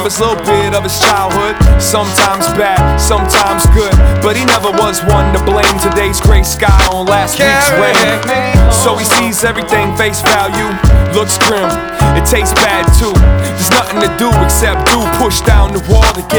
remembers a little bit of his childhood, sometimes bad, sometimes good, but he never was one to blame today's gray sky on last week's rain. So he sees everything face value, looks grim, it tastes bad too. There's nothing to do except push down the wall to get